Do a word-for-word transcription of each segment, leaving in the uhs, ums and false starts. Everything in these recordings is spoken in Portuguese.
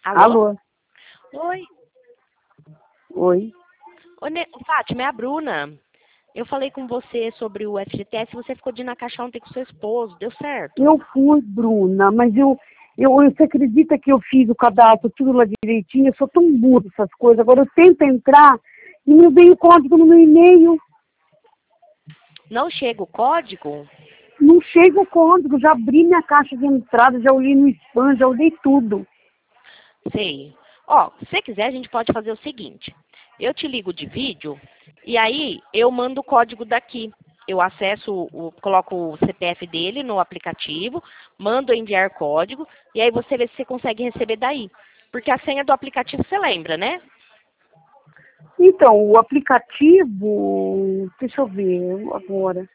Alô? Alô? Oi. Oi. Ô, Ne- Fátima, é a Bruna. Eu falei com você sobre o F G T S e você ficou de ir na caixa ontem com seu esposo. Deu certo? Eu fui, Bruna, mas eu, eu, você acredita que eu fiz o cadastro tudo lá direitinho? Eu sou tão burra essas coisas. Agora eu tento entrar e não veio o código no meu e-mail. Não chega o código? Não chega o código. Já abri minha caixa de entrada, já olhei no spam, já olhei tudo. Sei. Ó, se você quiser, a gente pode fazer o seguinte. Eu te ligo de vídeo e aí eu mando o código daqui. Eu acesso, o, coloco o C P F dele no aplicativo, mando enviar código e aí você vê se você consegue receber daí. Porque a senha do aplicativo você lembra, né? Então, o aplicativo, deixa eu ver agora.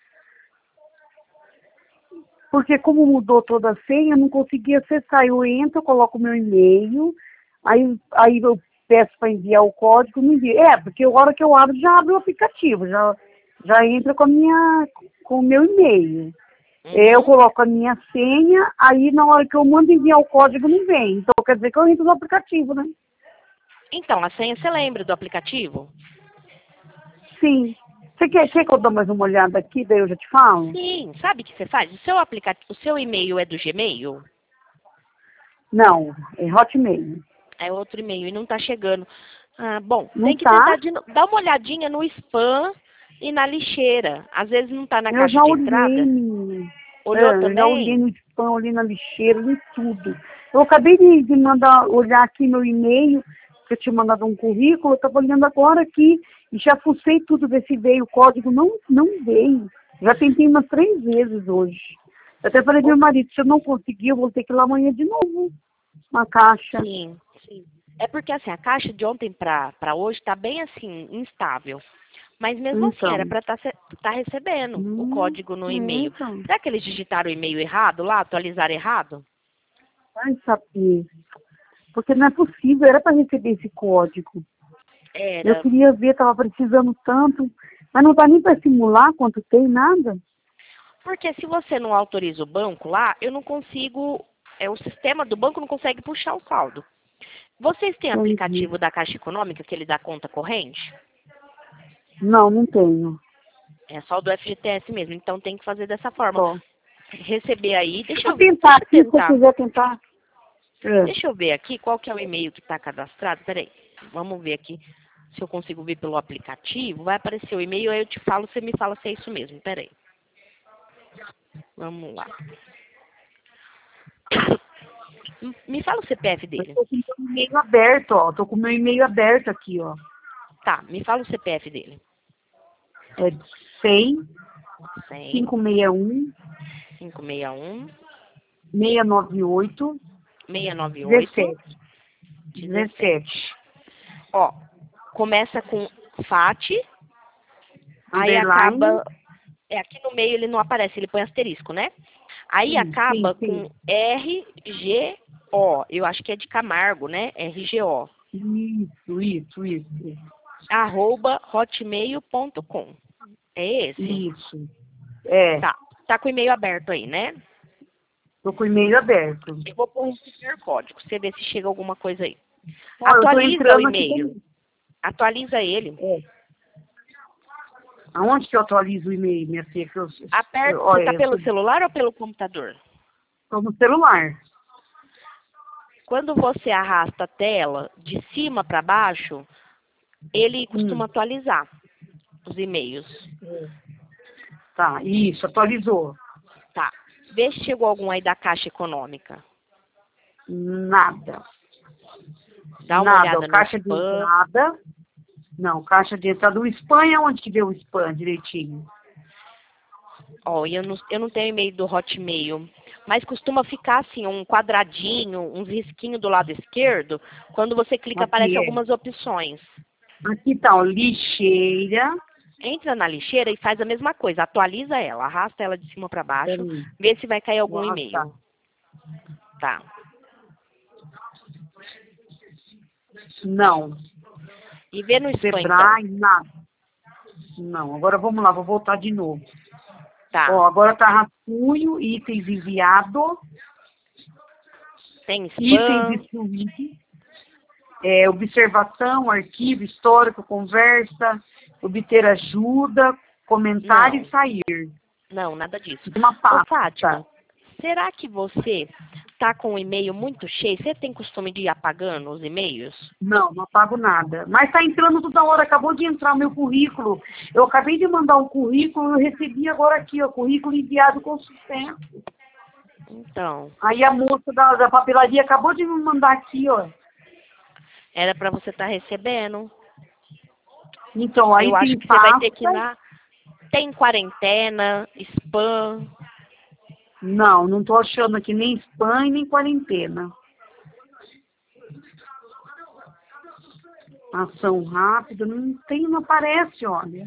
Porque como mudou toda a senha, eu não consegui acessar. Eu entro, eu coloco o meu e-mail, aí, aí eu peço para enviar o código, não envia. É, porque a hora que eu abro, já abre o aplicativo, já, já entra com, a minha, com o meu e-mail. É, eu Uhum. coloco a minha senha, aí na hora que eu mando enviar o código, não vem. Então quer dizer que eu entro no aplicativo, né? Então, a senha você lembra do aplicativo? Sim. Você quer, quer que eu dou mais uma olhada aqui, daí eu já te falo? Sim, sabe o que você faz? O seu aplicativo, o seu e-mail é do Gmail? Não, é Hotmail. É outro e-mail e não tá chegando. Ah, bom, Não tem que tá? tentar de, no- dar uma olhadinha no spam e na lixeira. Às vezes não tá na Eu caixa já de olhei, entrada. menina. Olhou É, eu já olhei também? no spam, olhei na lixeira, em tudo. Eu acabei de, de mandar olhar aqui meu e-mail, que eu tinha mandado um currículo, eu estava olhando agora aqui e já fucei tudo, ver se veio o código. Não, não veio. Já tentei umas três vezes hoje. Eu até falei pro Ô, meu marido, se eu não conseguir, eu vou ter que ir lá amanhã de novo, na caixa. sim, sim. É porque assim, a caixa de ontem pra, pra hoje tá bem assim, instável. Mas mesmo assim, era Então. pra estar tá, se- tá recebendo o Hum, código no é, e-mail. então. Será que eles digitaram o e-mail errado lá, atualizaram errado? Vai saber. Porque não é possível, era para receber esse código. Eu Era. queria ver, estava precisando tanto, mas não dá nem para simular quanto tem, nada. Porque se você não autoriza o banco lá, eu não consigo, é, o sistema do banco não consegue puxar o saldo. Vocês têm Entendi. aplicativo da Caixa Econômica que ele dá conta corrente? Não, não tenho. É só o do F G T S mesmo, então tem que fazer dessa forma. Só. Receber aí, deixa Vou eu, tentar deixa eu aqui, se eu tentar. quiser tentar. É. Deixa eu ver aqui qual que é o e-mail que está cadastrado. Peraí, vamos ver aqui se eu consigo ver pelo aplicativo. Vai aparecer o e-mail, aí eu te falo, você me fala se é isso mesmo. Peraí. Vamos lá. Me fala o C P F Eu dele. tô com o meu e-mail aberto, ó. Tô com o meu e-mail aberto aqui, ó. Tá, me fala o C P F dele. É cem, cem, quinhentos e sessenta e um, quinhentos e sessenta e um, seiscentos e noventa e oito, seiscentos e noventa e oito, dezessete. dezessete. dezessete. Ó, começa com F A T, aí Underline. acaba. É, aqui no meio ele não aparece, ele põe asterisco, né? Aí Sim, sim, acaba sim. com R G O. Eu acho que é de Camargo, né? R G O. Isso, isso, isso. Arroba hotmail ponto com. É esse? Isso. É. Tá. Tá com o e-mail aberto aí, né? Tô com o e-mail aberto. Eu vou pôr um primeiro código, você vê se chega alguma coisa aí. Ó, eu tô Atualiza o entrando aqui e-mail. também. Atualiza ele. É. Aonde que eu atualizo o e-mail, minha filha? Que eu, eu, Aperta. Você olha, tá eu pelo celular ou pelo computador? tô no celular. Quando você arrasta a tela de cima para baixo, ele Hum. costuma atualizar os e-mails. Tá, isso, atualizou. Tá. Vê se chegou algum aí da Caixa Econômica. Nada. Dá uma Nada. olhada Ó, no caixa de spam. entrada. Não, caixa de entrada. O spam é onde que deu o spam direitinho? Ó, e eu não, eu não tenho e-mail do Hotmail. Mas costuma ficar assim, um quadradinho, uns risquinhos do lado esquerdo. Quando você clica, Aqui aparece é. algumas opções. Aqui tá, ó, lixeira. Entra na lixeira e faz a mesma coisa. Atualiza ela, arrasta ela de cima para baixo, Peraí. vê se vai cair Vou algum arrastar. e-mail. Tá. Não. E vê no spam, então. Sebrae, nada. Não, agora vamos lá, vou voltar de novo. Tá. Ó, agora tá rascunho, itens enviado, Tem itens spam. excluídos. é, observação, arquivo, histórico, conversa, obter ajuda, comentar Não, e sair. não, nada disso. Uma Ô, pasta. Fátima, será que você tá com o e-mail muito cheio? Você tem costume de ir apagando os e-mails? Não, não pago nada. Mas está entrando toda hora, acabou de entrar o meu currículo. Eu acabei de mandar um currículo, eu recebi agora aqui, ó, currículo enviado com sucesso. Então, Aí a moça da, da papelaria acabou de me mandar aqui, ó. era para você estar recebendo. Então, aí Eu acho tem que você vai ter que ir pasta. na... Tem quarentena, spam. Não, não estou achando aqui nem spam e nem quarentena. Ação rápida, não tem, não aparece, olha.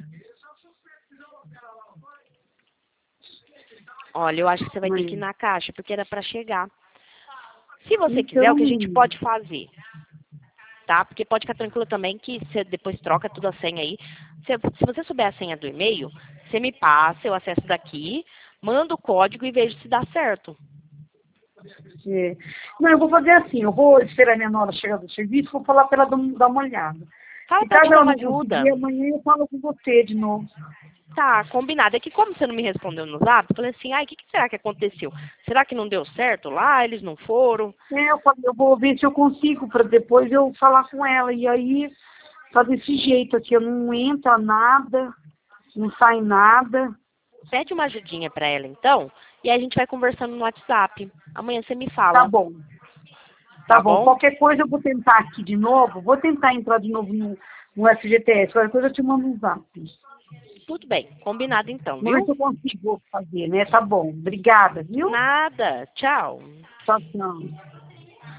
Olha, eu acho que você vai ter que ir Hum. na caixa, porque era para chegar. Se você Então, quiser, o que a gente pode fazer, tá? Porque pode ficar tranquilo também que você depois troca tudo a senha aí. Se, se você souber a senha do e-mail, você me passa, eu acesso daqui, mando o código e vejo se dá certo. é. Não, eu vou fazer assim, eu vou esperar minha nora chegar do serviço, vou falar para ela dar dar uma olhada. Fala Se pra te caso dar ela uma não ajuda. conseguir, amanhã eu falo com você de novo. Tá, combinado. É que como você não me respondeu no zap, eu falei assim, ai, o que, que será que aconteceu? Será que não deu certo lá? Eles não foram? É, eu falei, eu vou ver se eu consigo, para depois eu falar com ela. E aí, tá desse jeito aqui, eu não entra nada, não sai nada. Pede uma ajudinha pra ela, então, e aí a gente vai conversando no WhatsApp. Amanhã você me Tá fala, bom, tá tá bom. bom? Qualquer coisa eu vou tentar aqui de novo, vou tentar entrar de novo no, no F G T S. Qualquer coisa eu te mando um zap. Tudo bem, combinado então, Vamos ver viu? se eu consigo fazer, né? Tá bom. Obrigada, viu? Nada, tchau. Tchau, tchau.